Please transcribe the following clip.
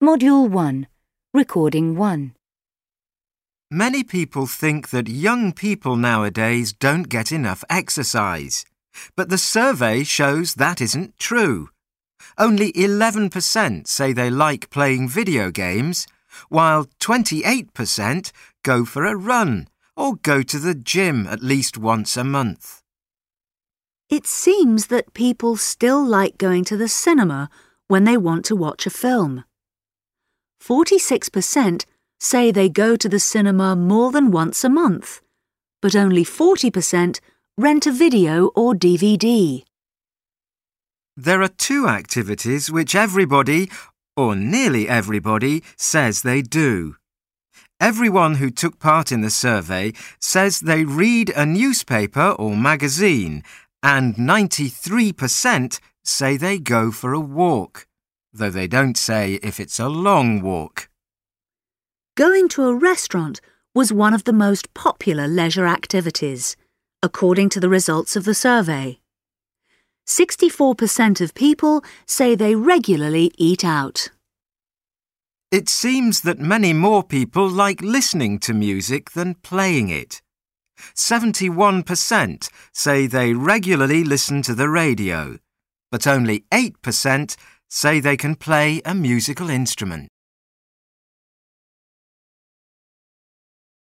Module 1, Recording 1. Many people think that young people nowadays don't get enough exercise. But the survey shows that isn't true. Only 11% say they like playing video games, while 28% go for a run or go to the gym at least once a month. It seems that people still like going to the cinema when they want to watch a film. 46% say they go to the cinema more than once a month, but only 40% rent a video or DVD. There are two activities which everybody, or nearly everybody, says they do. Everyone who took part in the survey says they read a newspaper or magazine, and 93% say they go for a walk, though they don't say if it's a long walk. Going to a restaurant was one of the most popular leisure activities, according to the results of the survey. 64% of people say they regularly eat out. It seems that many more people like listening to music than playing it. 71% say they regularly listen to the radio, but only 8% say they can play a musical instrument.